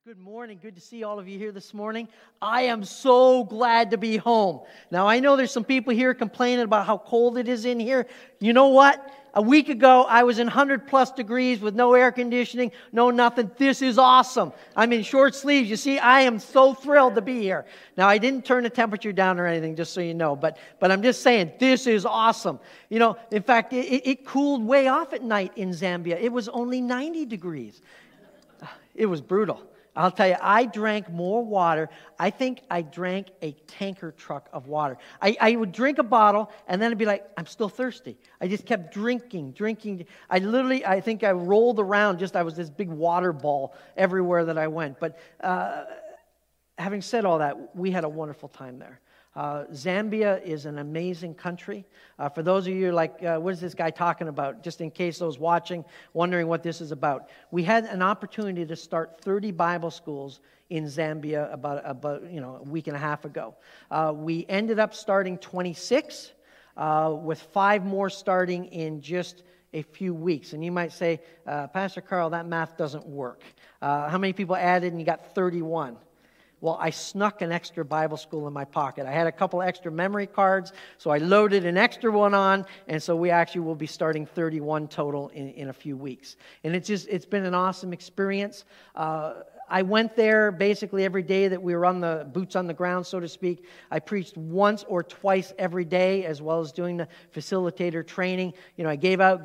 Good morning. Good to see all of you here this morning. I am so glad to be home. Now, I know there's some people here complaining about how cold it is in here. You know what? A week ago, I was in 100 plus degrees with no air conditioning, no nothing. This is awesome. I'm in short sleeves. You see, I am so thrilled to be here. Now, I didn't turn the temperature down or anything, just so you know, but I'm just saying, this is awesome. You know, in fact, it cooled way off at night in Zambia. It was only 90 degrees. It was brutal. I'll tell you, I drank more water. I think I drank a tanker truck of water. I would drink a bottle, and then I'd be like, I'm still thirsty. I just kept drinking. I think I rolled around, I was this big water ball everywhere that I went. But having said all that, we had a wonderful time there. Zambia is an amazing country. For those of you like, what is this guy talking about? Just in case those watching, wondering what this is about. We had an opportunity to start 30 Bible schools in Zambia about a week and a half ago. We ended up starting 26, with 5 more starting in just a few weeks. And you might say, Pastor Carl, that math doesn't work. How many people added and you got 31? Well, I snuck an extra Bible school in my pocket. I had a couple extra memory cards, so I loaded an extra one on, and so we actually will be starting 31 total in a few weeks. And it's been an awesome experience. I went there basically every day that we were on the boots on the ground, so to speak. I preached once or twice every day, as well as doing the facilitator training. I gave out.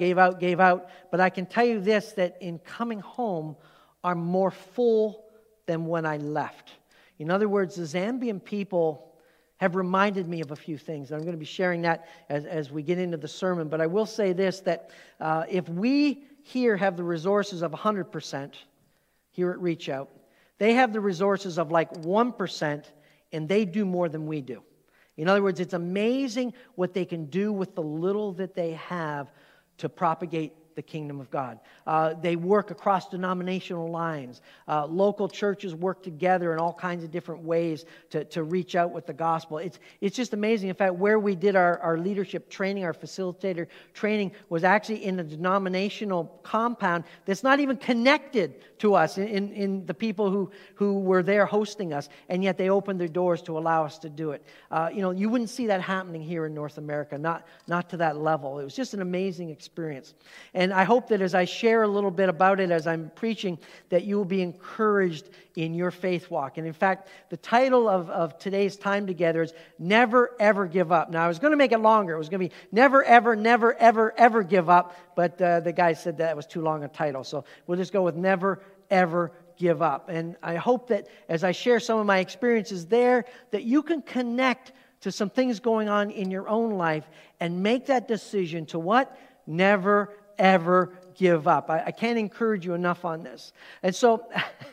But I can tell you this, that in coming home, I'm more full than when I left. In other words, the Zambian people have reminded me of a few things. I'm going to be sharing that as we get into the sermon. But I will say this, that if we here have the resources of 100% here at Reach Out, they have the resources of like 1%, and they do more than we do. In other words, it's amazing what they can do with the little that they have to propagate the kingdom of God. They work across denominational lines. Local churches work together in all kinds of different ways to reach out with the gospel. It's just amazing. In fact, where we did our leadership training, our facilitator training, was actually in a denominational compound that's not even connected to us, in the people who were there hosting us, and yet they opened their doors to allow us to do it. You wouldn't see that happening here in North America, not to that level. It was just an amazing experience. And I hope that as I share a little bit about it as I'm preaching, that you will be encouraged in your faith walk. And in fact, the title of today's time together is Never Ever Give Up. Now, I was going to make it longer. It was going to be Never Ever, Never Ever, Ever Give Up. But the guy said that was too long a title. So we'll just go with Never Ever Give Up. And I hope that as I share some of my experiences there, that you can connect to some things going on in your own life and make that decision to what? Never ever give up. I can't encourage you enough on this. And so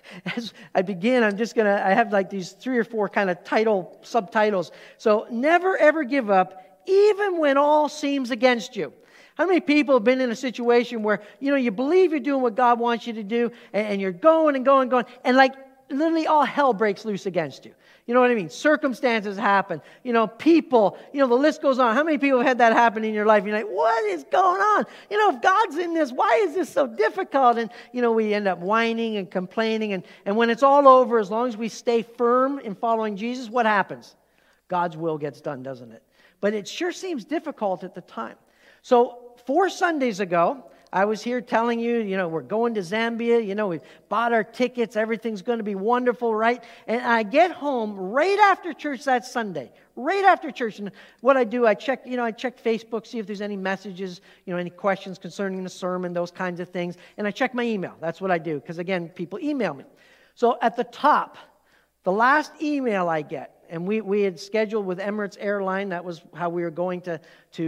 as I begin, I have like these 3 or 4 kind of subtitles. So never ever give up, even when all seems against you. How many people have been in a situation where, you believe you're doing what God wants you to do, and you're going and going and going, and like literally all hell breaks loose against you. You know what I mean? Circumstances happen. People, the list goes on. How many people have had that happen in your life? You're like, what is going on? If God's in this, why is this so difficult? And, we end up whining and complaining. And when it's all over, as long as we stay firm in following Jesus, what happens? God's will gets done, doesn't it? But it sure seems difficult at the time. So 4 Sundays ago, I was here telling you, we're going to Zambia, we bought our tickets, everything's going to be wonderful, right? And I get home right after church that Sunday, right after church. And what I do, I check Facebook, see if there's any messages, any questions concerning the sermon, those kinds of things. And I check my email. That's what I do, because again, people email me. So at the top, the last email I get, and we had scheduled with Emirates Airline, that was how we were going to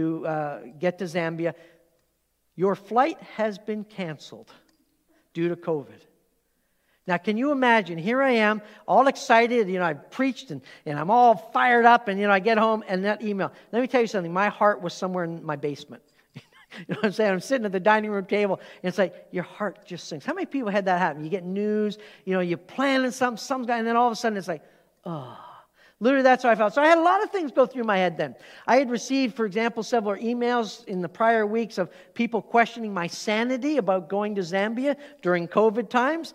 get to Zambia. Your flight has been canceled due to COVID. Now, can you imagine? Here I am, all excited. I preached and I'm all fired up, and I get home and that email. Let me tell you something. My heart was somewhere in my basement. You know what I'm saying? I'm sitting at the dining room table, and it's like your heart just sinks. How many people had that happen? You get news, you're planning something, and then all of a sudden it's like, oh. Literally, that's how I felt. So I had a lot of things go through my head then. I had received, for example, several emails in the prior weeks of people questioning my sanity about going to Zambia during COVID times.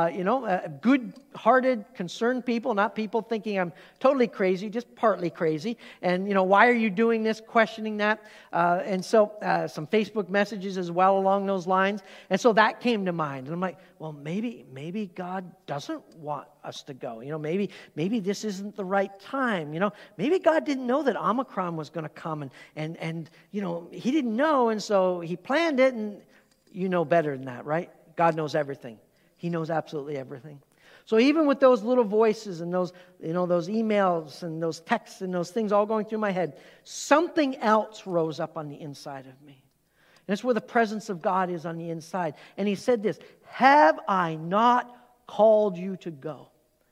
Good-hearted, concerned people, not people thinking I'm totally crazy, just partly crazy. And, why are you doing this, questioning that? And so some Facebook messages as well along those lines. And so that came to mind. And I'm like, well, maybe God doesn't want us to go. Maybe this isn't the right time. Maybe God didn't know that Omicron was going to come, and He didn't know, and so He planned it. And you know better than that, right? God knows everything. He knows absolutely everything. So even with those little voices and those emails and those texts and those things all going through my head, something else rose up on the inside of me. And that's where the presence of God is on the inside. And He said this, "Have I not called you to go?"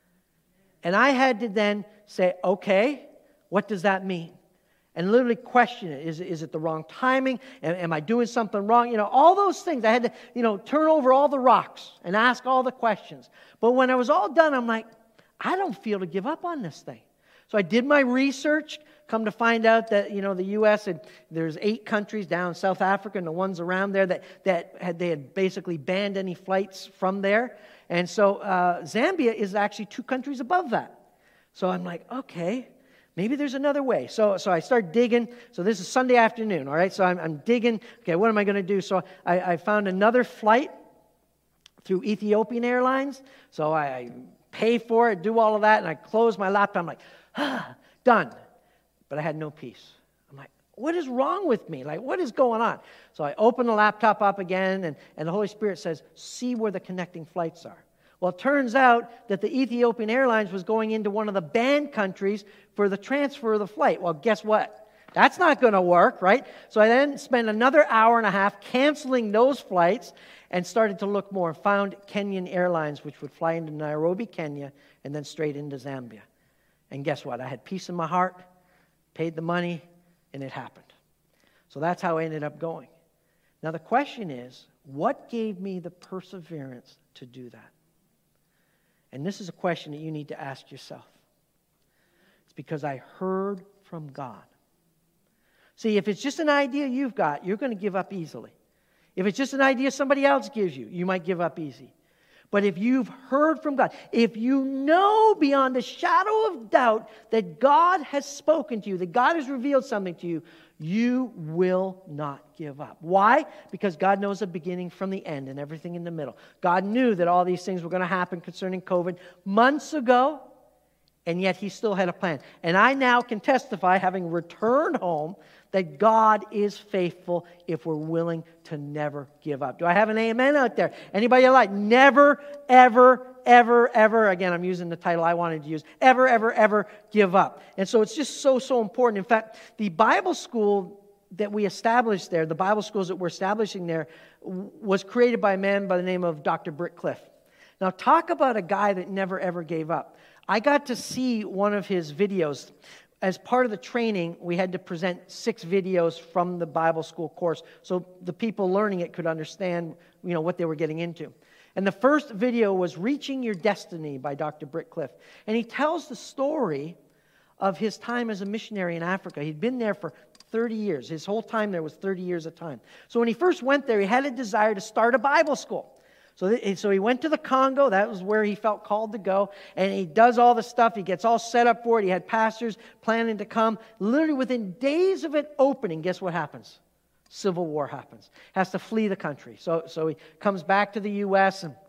And I had to then say, okay, what does that mean? And literally question it. Is it the wrong timing? Am I doing something wrong? All those things. I had to, turn over all the rocks and ask all the questions. But when I was all done, I'm like, I don't feel to give up on this thing. So I did my research, come to find out that, the U.S., there's 8 countries down in South Africa and the ones around there they had basically banned any flights from there. And so Zambia is actually 2 countries above that. So I'm like, okay, maybe there's another way. So I start digging. So this is Sunday afternoon, all right? So I'm digging. Okay, what am I going to do? So I found another flight through Ethiopian Airlines. So I pay for it, do all of that, and I close my laptop. I'm like, done. But I had no peace. I'm like, what is wrong with me? Like, what is going on? So I open the laptop up again, and the Holy Spirit says, see where the connecting flights are. Well, it turns out that the Ethiopian Airlines was going into one of the banned countries for the transfer of the flight. Well, guess what? That's not going to work, right? So I then spent another hour and a half canceling those flights and started to look more. Found Kenyan Airlines, which would fly into Nairobi, Kenya, and then straight into Zambia. And guess what? I had peace in my heart, paid the money, and it happened. So that's how I ended up going. Now the question is, what gave me the perseverance to do that? And this is a question that you need to ask yourself. It's because I heard from God. See, if it's just an idea you've got, you're going to give up easily. If it's just an idea somebody else gives you, you might give up easy. But if you've heard from God, if you know beyond a shadow of doubt that God has spoken to you, that God has revealed something to you, you will not give up. Why? Because God knows the beginning from the end and everything in the middle. God knew that all these things were going to happen concerning COVID months ago, and yet He still had a plan. And I now can testify, having returned home, that God is faithful if we're willing to never give up. Do I have an amen out there? Anybody like never, ever, ever, ever, again, I'm using the title I wanted to use, ever, ever, ever give up. And so it's just so important. In fact, the Bible school that we established there, the Bible schools that we're establishing there, was created by a man by the name of Dr. Britt Cliff. Now, talk about a guy that never, ever gave up. I got to see one of his videos. As part of the training, we had to present 6 videos from the Bible school course so the people learning it could understand, what they were getting into. And the first video was Reaching Your Destiny by Dr. Britt Cliff. And he tells the story of his time as a missionary in Africa. He'd been there for 30 years. His whole time there was 30 years of time. So when he first went there, he had a desire to start a Bible school. So he went to the Congo. That was where he felt called to go. And he does all the stuff. He gets all set up for it. He had pastors planning to come. Literally within days of it opening, guess what happens? Civil war happens. Has to flee the country. So he comes back to the U.S. and,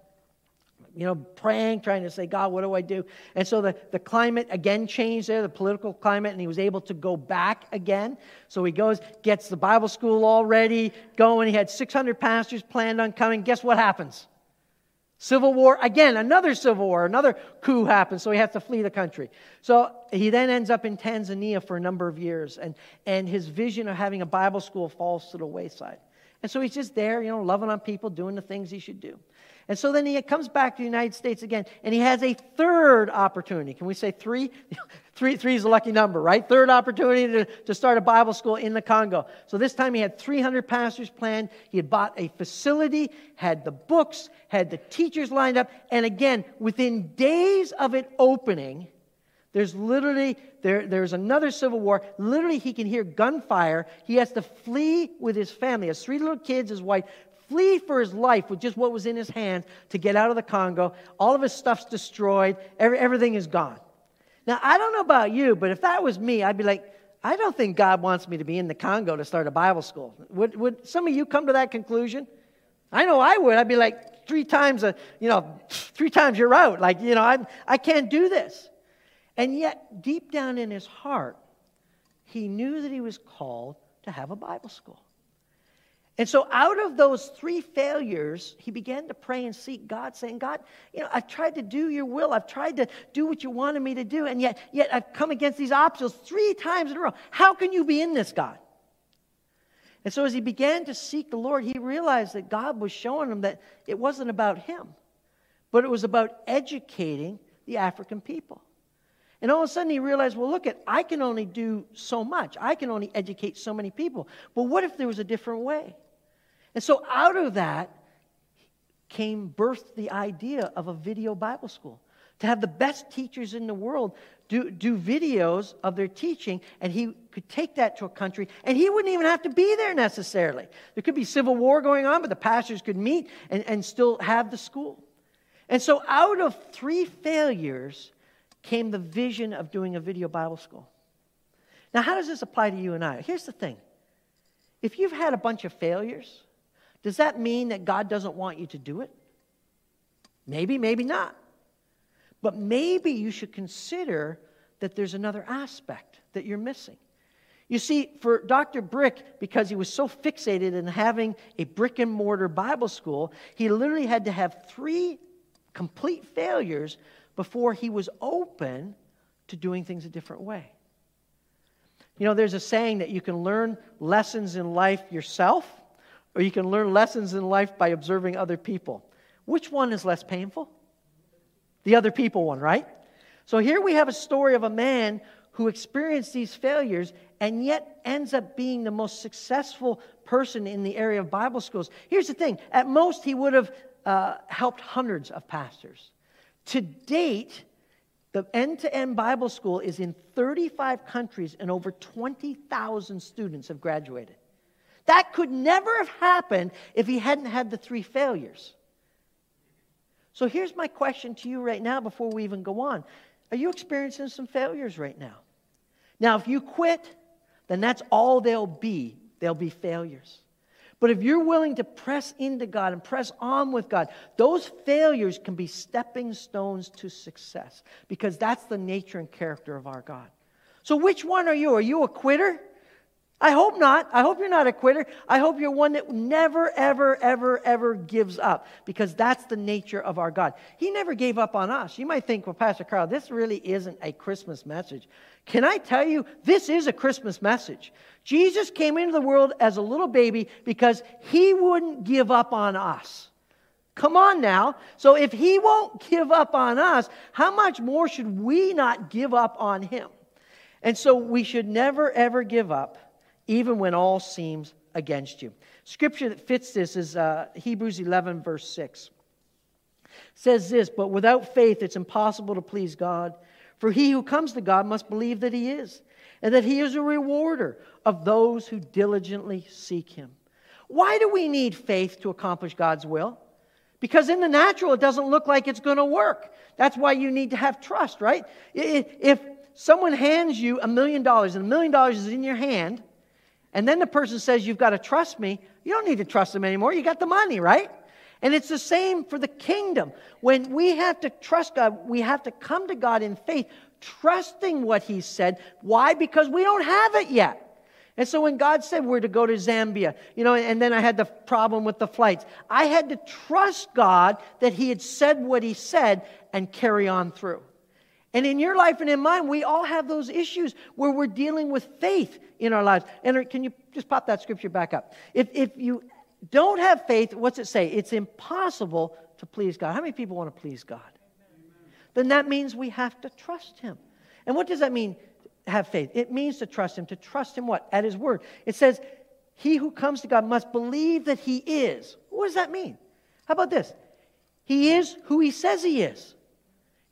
praying, trying to say, God, what do I do? And so the climate again changed there, the political climate, and he was able to go back again. So he goes, gets the Bible school all ready, going. He had 600 pastors planned on coming. Guess what happens? Civil war, again, another civil war, another coup happens, so he has to flee the country. So he then ends up in Tanzania for a number of years, and his vision of having a Bible school falls to the wayside. And so he's just there, loving on people, doing the things he should do. And so then he comes back to the United States again, and he has a third opportunity. Can we say 3? 3 is a lucky number, right? Third opportunity to start a Bible school in the Congo. So this time he had 300 pastors planned. He had bought a facility, had the books, had the teachers lined up. And again, within days of it opening, There's literally, there's another civil war. Literally, he can hear gunfire. He has to flee with his family. He has 3 little kids, his wife, flee for his life with just what was in his hands to get out of the Congo. All of his stuff's destroyed. Everything is gone. Now, I don't know about you, but if that was me, I'd be like, I don't think God wants me to be in the Congo to start a Bible school. Would some of you come to that conclusion? I know I would. I'd be like, 3 times you're out. Like, I can't do this. And yet, deep down in his heart, he knew that he was called to have a Bible school. And so out of those 3 failures, he began to pray and seek God, saying, God, I've tried to do your will. I've tried to do what you wanted me to do, and yet I've come against these obstacles 3 times in a row. How can you be in this, God? And so as he began to seek the Lord, he realized that God was showing him that it wasn't about him, but it was about educating the African people. And all of a sudden he realized, well, look, I can only do so much. I can only educate so many people. But what if there was a different way? And so out of that birthed the idea of a video Bible school. To have the best teachers in the world do videos of their teaching, and he could take that to a country, and he wouldn't even have to be there necessarily. There could be civil war going on, but the pastors could meet and still have the school. And so out of 3 failures came the vision of doing a video Bible school. Now, how does this apply to you and I? Here's the thing. If you've had a bunch of failures, does that mean that God doesn't want you to do it? Maybe, maybe not. But maybe you should consider that there's another aspect that you're missing. You see, for Dr. Brick, because he was so fixated in having a brick and mortar Bible school, he literally had to have 3 complete failures before he was open to doing things a different way. There's a saying that you can learn lessons in life yourself, or you can learn lessons in life by observing other people. Which one is less painful? The other people one, right? So here we have a story of a man who experienced these failures and yet ends up being the most successful person in the area of Bible schools. Here's the thing. At most, he would have helped hundreds of pastors. To date, the end-to-end Bible school is in 35 countries and over 20,000 students have graduated. That could never have happened if he hadn't had the 3 failures. So here's my question to you right now before we even go on. Are you experiencing some failures right now? Now, if you quit, then that's all they'll be. They'll be failures. But if you're willing to press into God and press on with God, those failures can be stepping stones to success, because that's the nature and character of our God. So which one are you? Are you a quitter? I hope not. I hope you're not a quitter. I hope you're one that never, ever, ever, ever gives up, because that's the nature of our God. He never gave up on us. You might think, well, Pastor Carl, this really isn't a Christmas message. Can I tell you, this is a Christmas message. Jesus came into the world as a little baby because he wouldn't give up on us. Come on now. So if he won't give up on us, how much more should we not give up on him? And so we should never, ever give up, even when all seems against you. Scripture that fits this is Hebrews 11, verse 6. It says this, but without faith it's impossible to please God. For he who comes to God must believe that he is, and that he is a rewarder of those who diligently seek him. Why do we need faith to accomplish God's will? Because in the natural, it doesn't look like it's going to work. That's why you need to have trust, right? If someone hands you $1 million, and $1 million is in your hand, and then the person says, you've got to trust me, you don't need to trust them anymore. You got the money, right? And it's the same for the kingdom. When we have to trust God, we have to come to God in faith, trusting what he said. Why? Because we don't have it yet. And so when God said we're to go to Zambia, and then I had the problem with the flights, I had to trust God that he had said what he said and carry on through. And in your life and in mine, we all have those issues where we're dealing with faith in our lives. And can you just pop that scripture back up? If you don't have faith, what's it say? It's impossible to please God. How many people want to please God? Amen. Then that means we have to trust him. And what does that mean, have faith? It means to trust him. To trust him what? At his word. It says, he who comes to God must believe that he is. What does that mean? How about this? He is who he says he is.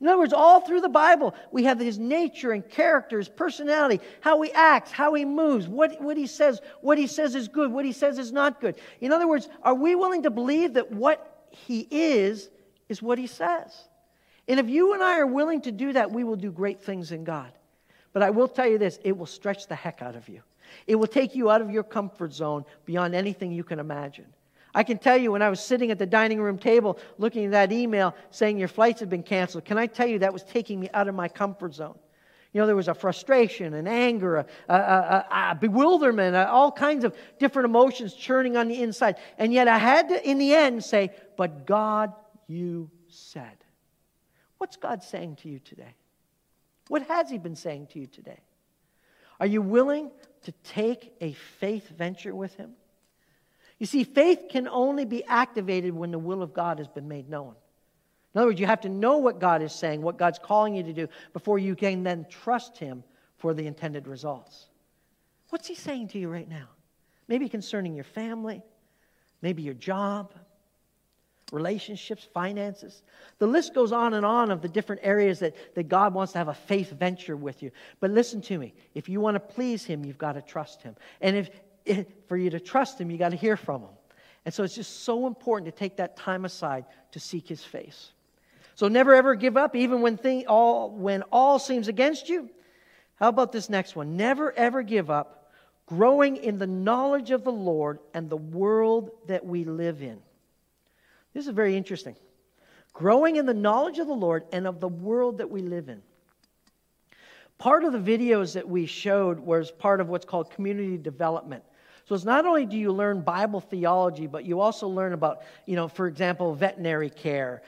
In other words, all through the Bible, we have his nature and character, his personality, how he acts, how he moves, what he says is good, what he says is not good. In other words, are we willing to believe that what he is what he says? And if you and I are willing to do that, we will do great things in God. But I will tell you this, it will stretch the heck out of you. It will take you out of your comfort zone beyond anything you can imagine. I can tell you when I was sitting at the dining room table looking at that email saying your flights have been canceled, can I tell you that was taking me out of my comfort zone? You know, there was a frustration, an anger, a bewilderment, all kinds of different emotions churning on the inside. And yet I had to, in the end, say, but God, you said. What's God saying to you today? What has he been saying to you today? Are you willing to take a faith venture with him? You see, faith can only be activated when the will of God has been made known. In other words, you have to know what God is saying, what God's calling you to do, before you can then trust him for the intended results. What's he saying to you right now? Maybe concerning your family, maybe your job, relationships, finances. The list goes on and on of the different areas that God wants to have a faith venture with you. But listen to me. If you want to please him, you've got to trust him. And for you to trust him, you got to hear from him. And so it's just so important to take that time aside to seek his face. So never ever give up, even when all seems against you. How about this next one? Never ever give up growing in the knowledge of the Lord and the world that we live in. This is very interesting. Growing in the knowledge of the Lord and of the world that we live in. Part of the videos that we showed was part of what's called community development. So it's not only do you learn Bible theology, but you also learn about, for example, veterinary care,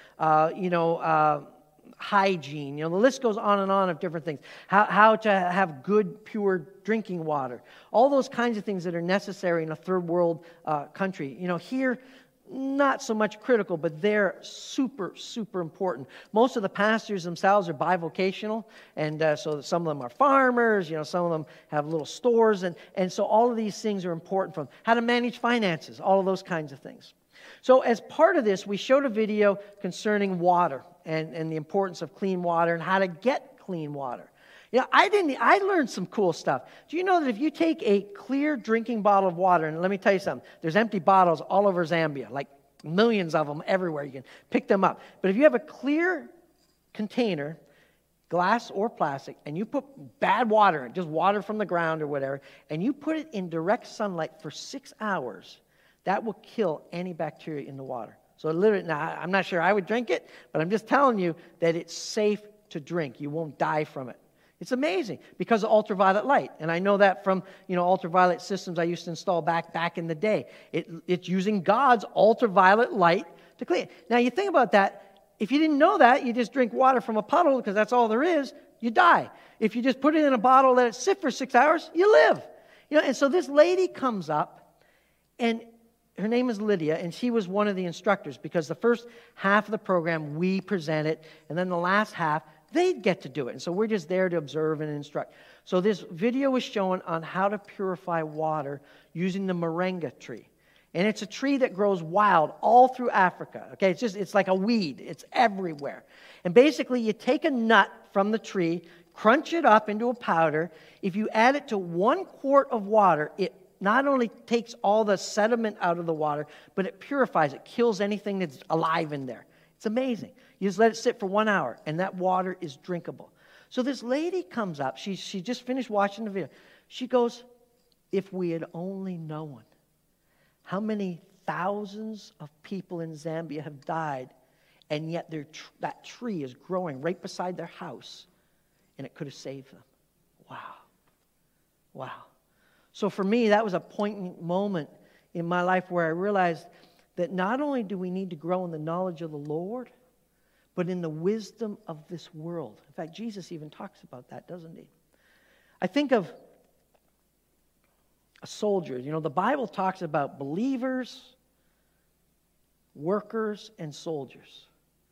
hygiene. The list goes on and on of different things. How to have good, pure drinking water. All those kinds of things that are necessary in a third world country. Here, not so much critical, but they're super, super important. Most of the pastors themselves are bivocational, and so some of them are farmers, some of them have little stores, and so all of these things are important for them. How to manage finances, all of those kinds of things. So as part of this, we showed a video concerning water and the importance of clean water and how to get clean water. I learned some cool stuff. Do you know that if you take a clear drinking bottle of water, and let me tell you something, there's empty bottles all over Zambia, like millions of them everywhere. You can pick them up. But if you have a clear container, glass or plastic, and you put bad water in it, just water from the ground or whatever, and you put it in direct sunlight for 6 hours, that will kill any bacteria in the water. So literally, now I'm not sure I would drink it, but I'm just telling you that it's safe to drink. You won't die from it. It's amazing because of ultraviolet light. And I know that from, ultraviolet systems I used to install back in the day. It's using God's ultraviolet light to clean it. Now, you think about that. If you didn't know that, you just drink water from a puddle because that's all there is, you die. If you just put it in a bottle, let it sit for 6 hours, you live. And so this lady comes up, and her name is Lydia, and she was one of the instructors because the first half of the program we presented, and then the last half, they'd get to do it. And so we're just there to observe and instruct. So this video was shown on how to purify water using the moringa tree. And it's a tree that grows wild all through Africa. Okay, it's like a weed. It's everywhere. And basically you take a nut from the tree, crunch it up into a powder. If you add it to 1 quart of water, it not only takes all the sediment out of the water, but it purifies it, kills anything that's alive in there. It's amazing. You just let it sit for 1 hour, and that water is drinkable. So this lady comes up. She just finished watching the video. She goes, if we had only known how many thousands of people in Zambia have died, and yet that tree is growing right beside their house, and it could have saved them. Wow. Wow. So for me, that was a poignant moment in my life where I realized that not only do we need to grow in the knowledge of the Lord, but in the wisdom of this world. In fact, Jesus even talks about that, doesn't he? I think of a soldier. The Bible talks about believers, workers, and soldiers.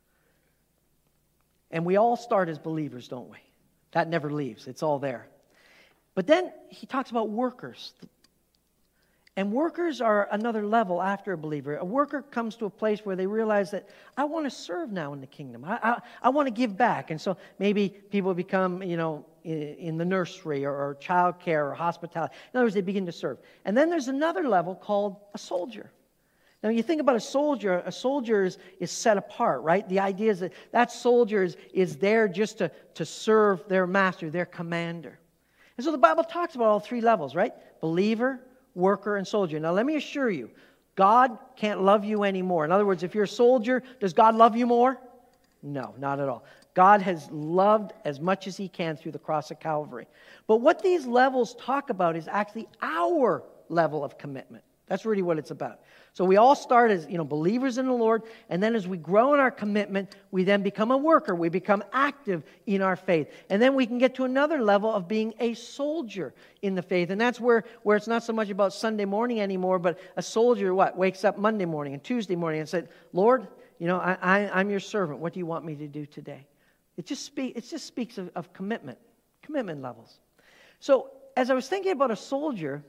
And we all start as believers, don't we? That never leaves. It's all there. But then he talks about workers. And workers are another level after a believer. A worker comes to a place where they realize that I want to serve now in the kingdom. I want to give back. And so maybe people become, in the nursery or child care or hospitality. In other words, they begin to serve. And then there's another level called a soldier. Now, you think about a soldier is set apart, right? The idea is that soldier is there just to serve their master, their commander. And so the Bible talks about all three levels, right? Believer, worker, and soldier. Now, let me assure you, God can't love you anymore. In other words, if you're a soldier, does God love you more? No, not at all. God has loved as much as He can through the cross of Calvary. But what these levels talk about is actually our level of commitment. That's really what it's about. So we all start as, believers in the Lord, and then as we grow in our commitment, we then become a worker. We become active in our faith. And then we can get to another level of being a soldier in the faith. And that's where it's not so much about Sunday morning anymore, but a soldier, wakes up Monday morning and Tuesday morning and said, Lord, I'm your servant. What do you want me to do today? It just speaks of commitment levels. So as I was thinking about a soldier,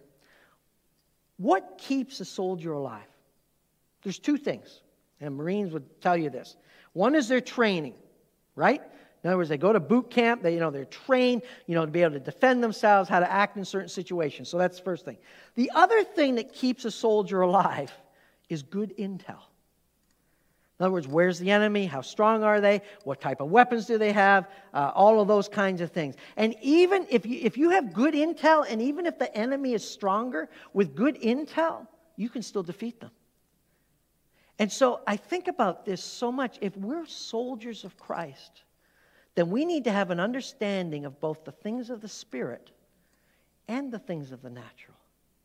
what keeps a soldier alive? There's two things, and Marines would tell you this. One is their training, right? In other words, they go to boot camp, they're trained, to be able to defend themselves, how to act in certain situations. So that's the first thing. The other thing that keeps a soldier alive is good intel. In other words, where's the enemy? How strong are they? What type of weapons do they have? All of those kinds of things. And even if you have good intel, and even if the enemy is stronger, with good intel, you can still defeat them. And so I think about this so much. If we're soldiers of Christ, then we need to have an understanding of both the things of the Spirit and the things of the natural.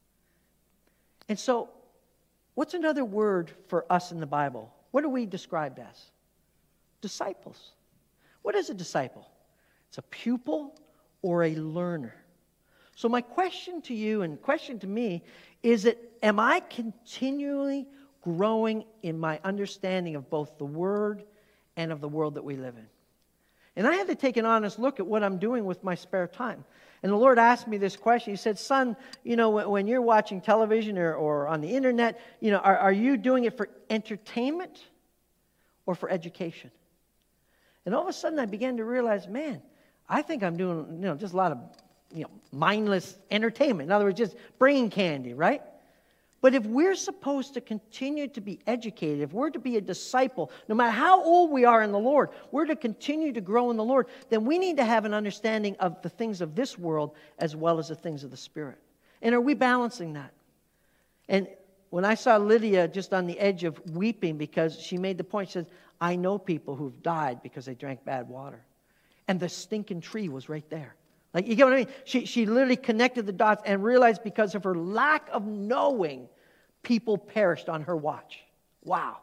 And so, what's another word for us in the Bible? What are we described as? Disciples. What is a disciple? It's a pupil or a learner. So my question to you and question to me is that, am I continually growing in my understanding of both the Word and of the world that we live in? And I had to take an honest look at what I'm doing with my spare time. And the Lord asked me this question. He said, son, when you're watching television or on the internet, are you doing it for entertainment or for education? And all of a sudden I began to realize, man, I think I'm doing, just a lot of, mindless entertainment. In other words, just brain candy, right? But if we're supposed to continue to be educated, if we're to be a disciple, no matter how old we are in the Lord, we're to continue to grow in the Lord, then we need to have an understanding of the things of this world as well as the things of the Spirit. And are we balancing that? And when I saw Lydia just on the edge of weeping because she made the point, she said, I know people who've died because they drank bad water. And the stinking tree was right there. Like, you get what I mean? She literally connected the dots and realized because of her lack of knowing, people perished on her watch. Wow.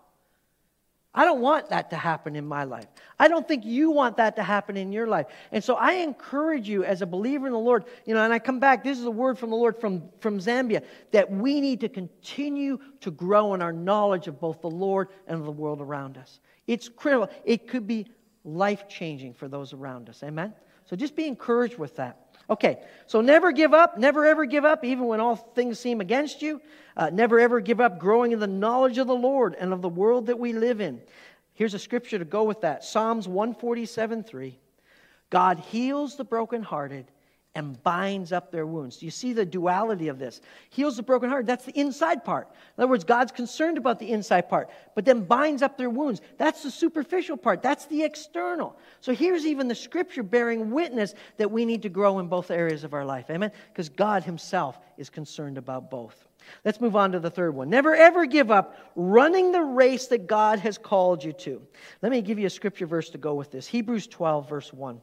I don't want that to happen in my life. I don't think you want that to happen in your life. And so I encourage you as a believer in the Lord, and I come back, this is a word from the Lord from Zambia, that we need to continue to grow in our knowledge of both the Lord and of the world around us. It's critical. It could be life-changing for those around us. Amen? So just be encouraged with that. Okay, so never give up, never ever give up, even when all things seem against you. Never ever give up growing in the knowledge of the Lord and of the world that we live in. Here's a scripture to go with that. Psalms 147:3. God heals the brokenhearted and binds up their wounds. Do you see the duality of this? Heals the brokenhearted, that's the inside part. In other words, God's concerned about the inside part, but then binds up their wounds. That's the superficial part. That's the external. So here's even the scripture bearing witness that we need to grow in both areas of our life. Amen? Because God Himself is concerned about both. Let's move on to the third one. Never ever give up running the race that God has called you to. Let me give you a scripture verse to go with this. Hebrews 12, verse 1.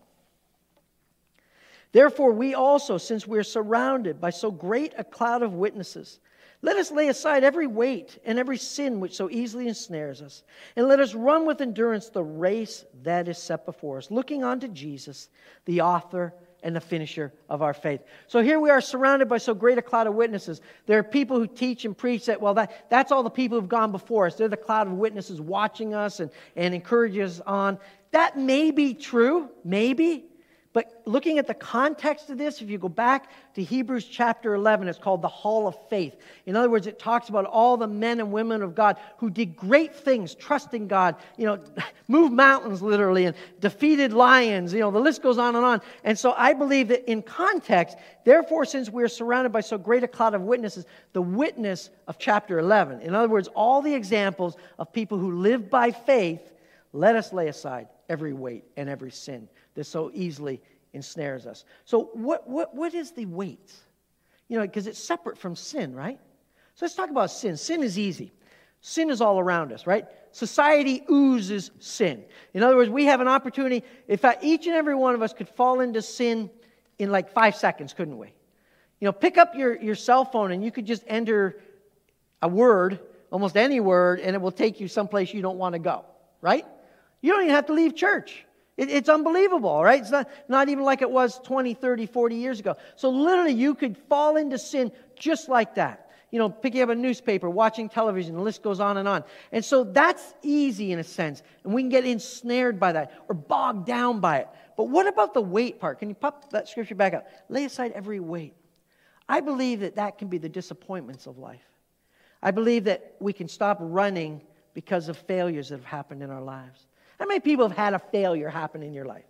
Therefore, we also, since we are surrounded by so great a cloud of witnesses, let us lay aside every weight and every sin which so easily ensnares us, and let us run with endurance the race that is set before us, looking unto Jesus, the author and the finisher of our faith. So here we are surrounded by so great a cloud of witnesses. There are people who teach and preach that, well, that's all the people who've gone before us. They're the cloud of witnesses watching us and encouraging us on. That may be true, maybe. But looking at the context of this, if you go back to Hebrews chapter 11, it's called the Hall of Faith. In other words, it talks about all the men and women of God who did great things, trusting God, moved mountains literally, and defeated lions. The list goes on and on. And so I believe that in context, therefore, since we're surrounded by so great a cloud of witnesses, the witness of chapter 11, in other words, all the examples of people who live by faith, let us lay aside every weight and every sin that so easily ensnares us. So what is the weight? Because it's separate from sin, right? So let's talk about sin. Sin is easy. Sin is all around us, right? Society oozes sin. In other words, we have an opportunity. In fact, each and every one of us could fall into sin in like 5 seconds, couldn't we? Pick up your cell phone and you could just enter a word, almost any word, and it will take you someplace you don't want to go, right? You don't even have to leave church. It's unbelievable, right? It's not even like it was 20, 30, 40 years ago. So literally you could fall into sin just like that. Picking up a newspaper, watching television, the list goes on and on. And so that's easy in a sense. And we can get ensnared by that or bogged down by it. But what about the weight part? Can you pop that scripture back up? Lay aside every weight. I believe that can be the disappointments of life. I believe that we can stop running because of failures that have happened in our lives. How many people have had a failure happen in your life?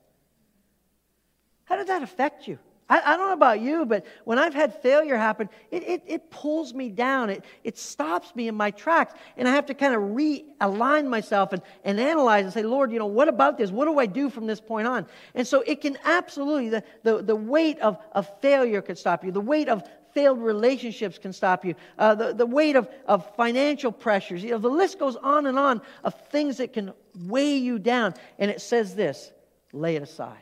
How did that affect you? I don't know about you, but when I've had failure happen, it pulls me down. It stops me in my tracks. And I have to kind of realign myself and analyze and say, Lord, what about this? What do I do from this point on? And so it can absolutely, the weight of failure could stop you. The weight of failed relationships can stop you. The weight of financial pressures. The list goes on and on of things that can weigh you down. And it says this, lay it aside.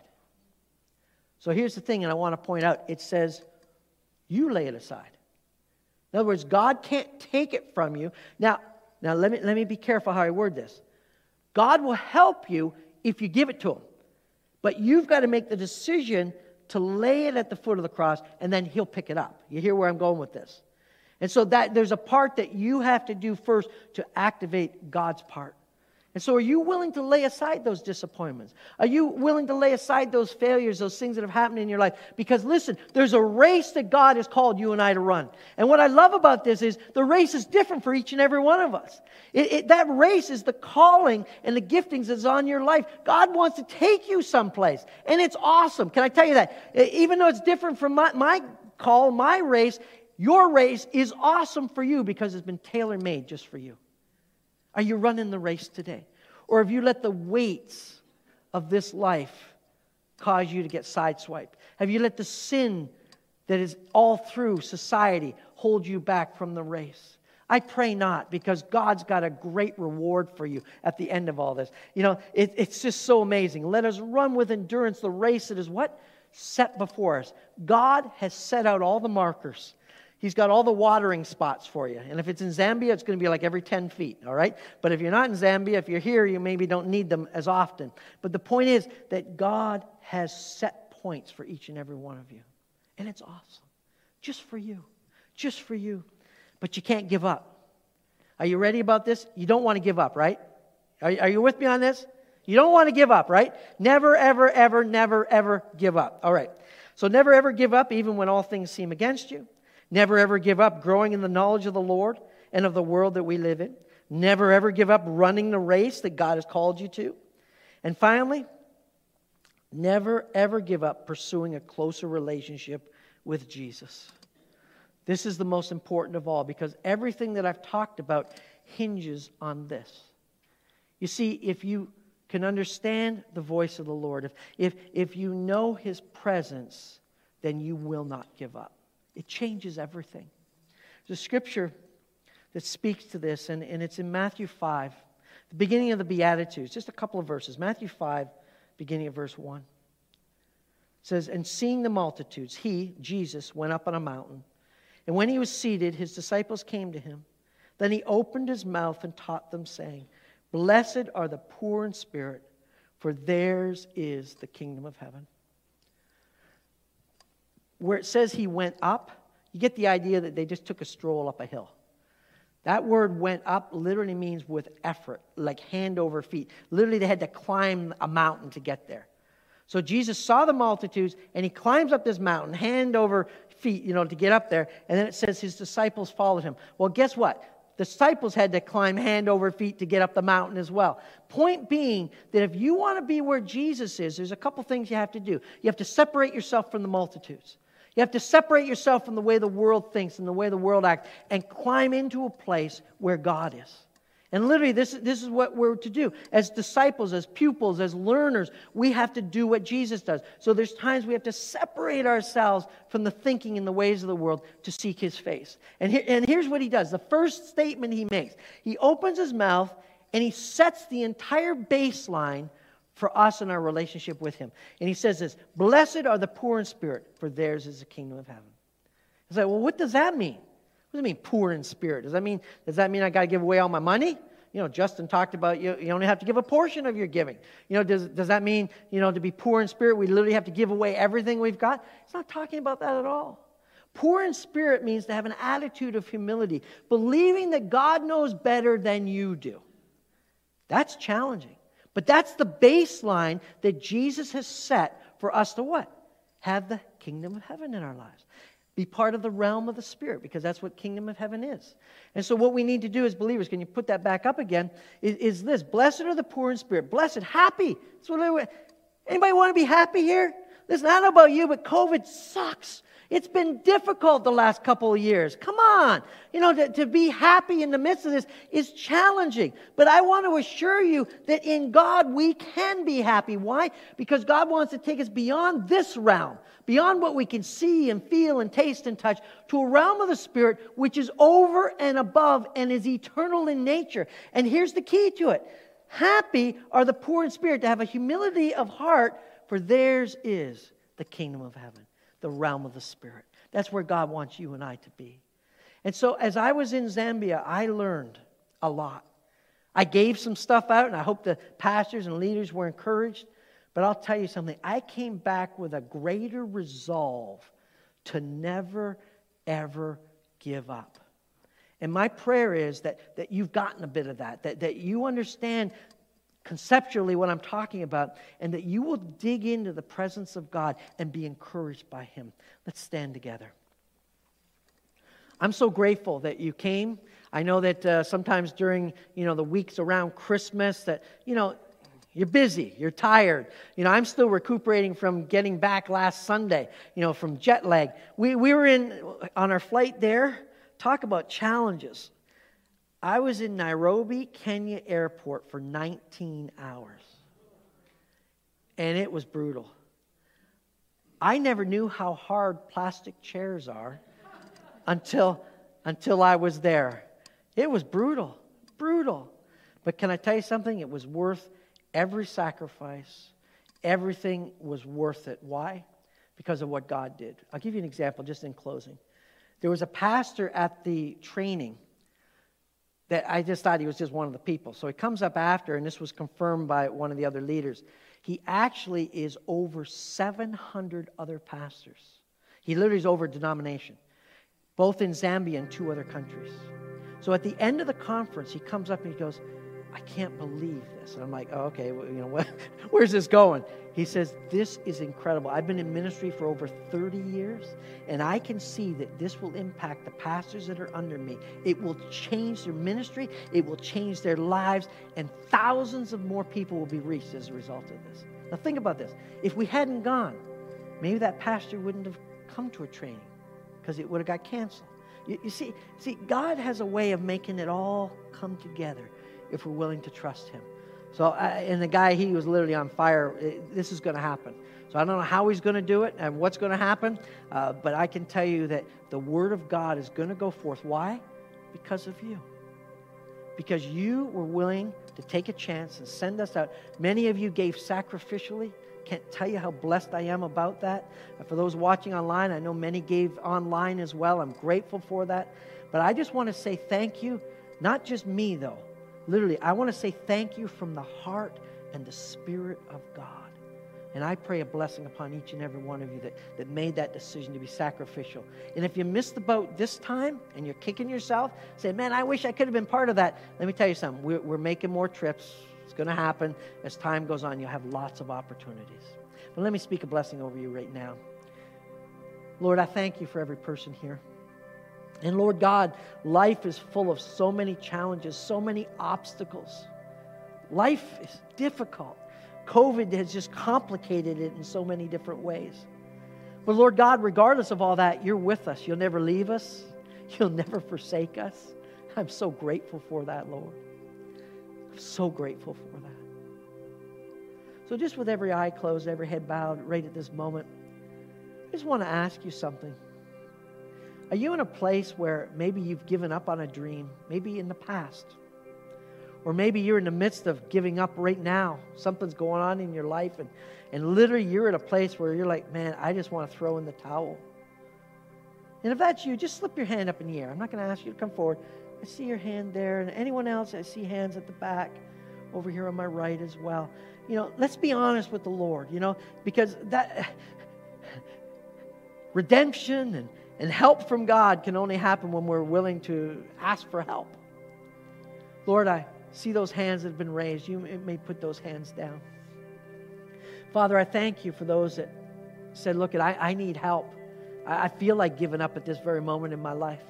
So here's the thing, and I want to point out. It says, you lay it aside. In other words, God can't take it from you. Now let me be careful how I word this. God will help you if you give it to Him. But you've got to make the decision to lay it at the foot of the cross, and then He'll pick it up. You hear where I'm going with this? And so that there's a part that you have to do first to activate God's part. And so are you willing to lay aside those disappointments? Are you willing to lay aside those failures, those things that have happened in your life? Because listen, there's a race that God has called you and I to run. And what I love about this is the race is different for each and every one of us. That race is the calling and the giftings that's on your life. God wants to take you someplace. And it's awesome. Can I tell you that? Even though it's different from my call, my race, your race is awesome for you because it's been tailor-made just for you. Are you running the race today? Or have you let the weights of this life cause you to get sideswiped? Have you let the sin that is all through society hold you back from the race? I pray not, because God's got a great reward for you at the end of all this. It's just so amazing. Let us run with endurance the race that is what? Set before us. God has set out all the markers. He's got all the watering spots for you. And if it's in Zambia, it's going to be like every 10 feet, all right? But if you're not in Zambia, if you're here, you maybe don't need them as often. But the point is that God has set points for each and every one of you. And it's awesome. Just for you. Just for you. But you can't give up. Are you ready about this? You don't want to give up, right? Are you with me on this? You don't want to give up, right? Never, ever, ever, never, ever give up. All right. So never, ever give up even when all things seem against you. Never ever give up growing in the knowledge of the Lord and of the world that we live in. Never ever give up running the race that God has called you to. And finally, never ever give up pursuing a closer relationship with Jesus. This is the most important of all, because everything that I've talked about hinges on this. You see, if you can understand the voice of the Lord, if you know His presence, then you will not give up. It changes everything. There's a scripture that speaks to this, and it's in Matthew 5, the beginning of the Beatitudes, just a couple of verses. Matthew 5, beginning of verse 1. It says, "And seeing the multitudes, He, Jesus, went up on a mountain. And when He was seated, His disciples came to Him. Then He opened His mouth and taught them, saying, Blessed are the poor in spirit, for theirs is the kingdom of heaven." Where it says He went up, you get the idea that they just took a stroll up a hill. That word "went up" literally means with effort, like hand over feet. Literally, they had to climb a mountain to get there. So Jesus saw the multitudes, and he climbs up this mountain, hand over feet, to get up there. And then it says his disciples followed him. Well, guess what? The disciples had to climb hand over feet to get up the mountain as well. Point being that if you want to be where Jesus is, there's a couple things you have to do. You have to separate yourself from the multitudes. You have to separate yourself from the way the world thinks and the way the world acts and climb into a place where God is. And literally, this is what we're to do. As disciples, as pupils, as learners, we have to do what Jesus does. So there's times we have to separate ourselves from the thinking and the ways of the world to seek His face. And here's what He does. The first statement He makes, He opens His mouth and He sets the entire baseline for us in our relationship with Him. And He says this, "Blessed are the poor in spirit, for theirs is the kingdom of heaven." It's like, well, what does that mean? What does it mean, poor in spirit? Does that mean I got to give away all my money? Justin talked about you only have to give a portion of your giving. Does that mean, to be poor in spirit, we literally have to give away everything we've got? It's not talking about that at all. Poor in spirit means to have an attitude of humility, believing that God knows better than you do. That's challenging. But that's the baseline that Jesus has set for us to what? Have the kingdom of heaven in our lives. Be part of the realm of the Spirit, because that's what kingdom of heaven is. And so what we need to do as believers, can you put that back up again, is this. Blessed are the poor in spirit. Blessed, happy. Anybody want to be happy here? Listen, I don't know about you, but COVID sucks. It's been difficult the last couple of years. Come on. To be happy in the midst of this is challenging. But I want to assure you that in God we can be happy. Why? Because God wants to take us beyond this realm, beyond what we can see and feel and taste and touch, to a realm of the Spirit which is over and above and is eternal in nature. And here's the key to it. Happy are the poor in spirit, to have a humility of heart, for theirs is the kingdom of heaven. The realm of the Spirit. That's where God wants you and I to be. And so as I was in Zambia, I learned a lot. I gave some stuff out, and I hope the pastors and leaders were encouraged. But I'll tell you something. I came back with a greater resolve to never, ever give up. And my prayer is that you've gotten a bit of that you understand conceptually what I'm talking about, and that you will dig into the presence of God and be encouraged by Him. Let's stand together. I'm so grateful that you came. I know that sometimes during the weeks around Christmas that you're busy, you're tired. I'm still recuperating from getting back last Sunday, from jet lag. We were on our flight there. Talk about challenges. I was in Nairobi, Kenya airport for 19 hours. And it was brutal. I never knew how hard plastic chairs are until I was there. It was brutal. But can I tell you something? It was worth every sacrifice. Everything was worth it. Why? Because of what God did. I'll give you an example just in closing. There was a pastor at the training that I just thought he was just one of the people. So he comes up after, and this was confirmed by one of the other leaders. He actually is over 700 other pastors. He literally is over a denomination, both in Zambia and 2 other countries. So at the end of the conference, he comes up and he goes, "I can't believe this." And I'm like, "Oh, okay, well, where's this going?" He says, "This is incredible. I've been in ministry for over 30 years, and I can see that this will impact the pastors that are under me. It will change their ministry. It will change their lives, and thousands of more people will be reached as a result of this." Now think about this. If we hadn't gone, maybe that pastor wouldn't have come to a training because it would have got canceled. You see, God has a way of making it all come together if we're willing to trust Him. So, and the guy, he was literally on fire. This is going to happen. So I don't know how he's going to do it and what's going to happen, but I can tell you that the Word of God is going to go forth. Why? Because of you. Because you were willing to take a chance and send us out. Many of you gave sacrificially. Can't tell you how blessed I am about that. For those watching online, I know many gave online as well. I'm grateful for that. But I just want to say thank you. Not just me, though. Literally, I want to say thank you from the heart and the Spirit of God. And I pray a blessing upon each and every one of you that made that decision to be sacrificial. And if you missed the boat this time and you're kicking yourself, say, "Man, I wish I could have been part of that." Let me tell you something. We're making more trips. It's going to happen. As time goes on, you'll have lots of opportunities. But let me speak a blessing over you right now. Lord, I thank you for every person here. And Lord God, life is full of so many challenges, so many obstacles. Life is difficult. COVID has just complicated it in so many different ways. But Lord God, regardless of all that, you're with us. You'll never leave us. You'll never forsake us. I'm so grateful for that, Lord. I'm so grateful for that. So just with every eye closed, every head bowed right at this moment, I just want to ask you something. Are you in a place where maybe you've given up on a dream, maybe in the past? Or maybe you're in the midst of giving up right now. Something's going on in your life, and literally you're at a place where you're like, man, I just want to throw in the towel. And if that's you, just slip your hand up in the air. I'm not going to ask you to come forward. I see your hand there. And anyone else, I see hands at the back, over here on my right as well. You know, let's be honest with the Lord, you know, because that redemption and help from God can only happen when we're willing to ask for help. Lord, I see those hands that have been raised. You may put those hands down. Father, I thank you for those that said, look, I need help. I feel like giving up at this very moment in my life.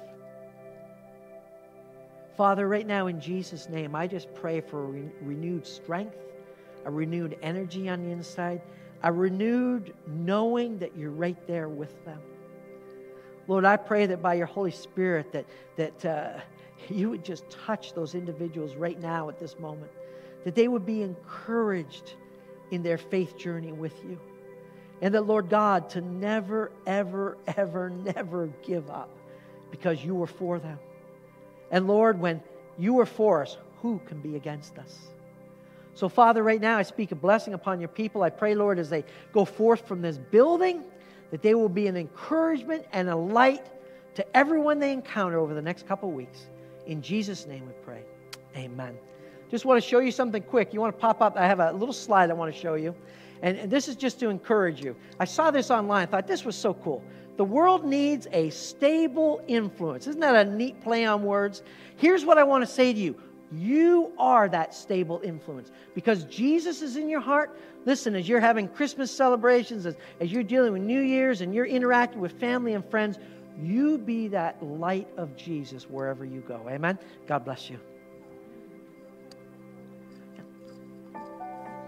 Father, right now in Jesus' name, I just pray for a renewed strength, a renewed energy on the inside, a renewed knowing that you're right there with them. Lord, I pray that by your Holy Spirit that you would just touch those individuals right now at this moment, that they would be encouraged in their faith journey with you. And that, Lord God, to never, ever, ever, never give up because you were for them. And Lord, when you are for us, who can be against us? So, Father, right now I speak a blessing upon your people. I pray, Lord, as they go forth from this building, that they will be an encouragement and a light to everyone they encounter over the next couple of weeks. In Jesus' name we pray. Amen. Just want to show you something quick. You want to pop up? I have a little slide I want to show you. And this is just to encourage you. I saw this online. I thought this was so cool. The world needs a stable influence. Isn't that a neat play on words? Here's what I want to say to you. You are that stable influence. Because Jesus is in your heart. Listen, as you're having Christmas celebrations, as you're dealing with New Year's, and you're interacting with family and friends, you be that light of Jesus wherever you go. Amen? God bless you.